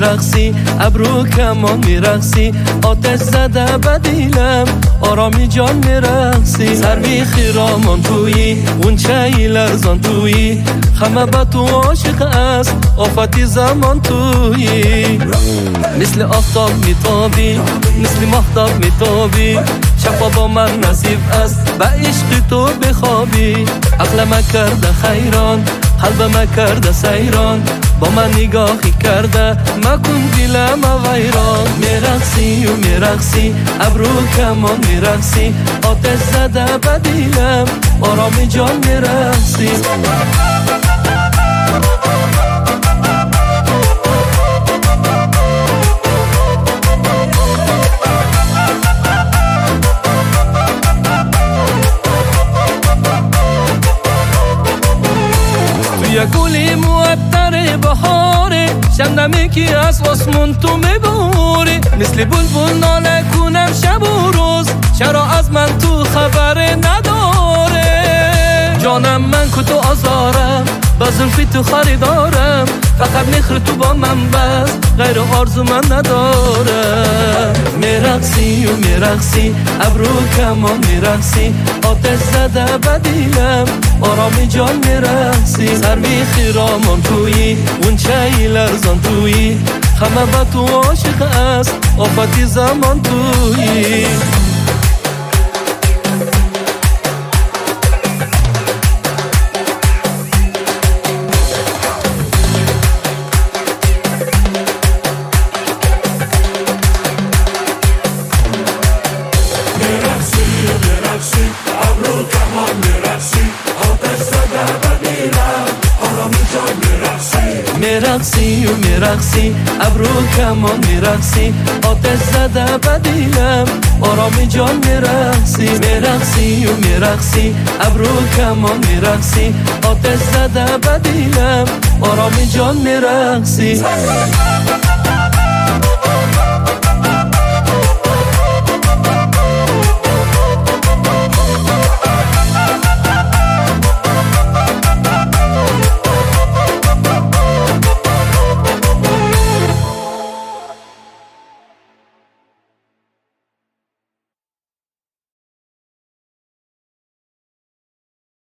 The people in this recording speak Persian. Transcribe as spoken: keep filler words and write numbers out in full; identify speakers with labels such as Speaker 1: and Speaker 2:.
Speaker 1: میرقصی ابرو کمان میرقصی آتش زده بدیلم آرامی جان میرقصی سروی خیرامان تویی اون چه لرزان تویی خمه با تو عاشق است آفتی زمان تویی مثل آفتاب میتابی مثل ماهتاب میتابی شفا با من نصیب است به عشق تو بخوابی عقل ما کرده خیران قلب ما کرده سیران با من نگاهی کرده مکن دلم ویران میرقصی و میرقصی ابرو کمان میرقصی آتش زده بدیلم آرامی جان میرقصی یا گلی معطر بهاره شنمی که از آسمون تو میبوری مثل بلبل ناله کنم شب و روز چرا از من تو خبر نداره جانم من که تو آزارم با زلفی تو خریدارم فقط نخر تو با من بس غیر آرزو من ندارم میرقصی و میرقصی ابرو کمان میرقصی آتش زده بدیلم آرامی جان میرقصی سروی خیرامان تویی اون چه لرزان تویی خمه با تو عاشق است آفتی زمان تویی میرقصی و میرقصی ابرو کمان میرقصی آتش زده بدیلم آرامی جان میرقصی میرقصی و میرقصی ابرو کمان میرقصی آتش زده بدیلم آرامی جان میرقصی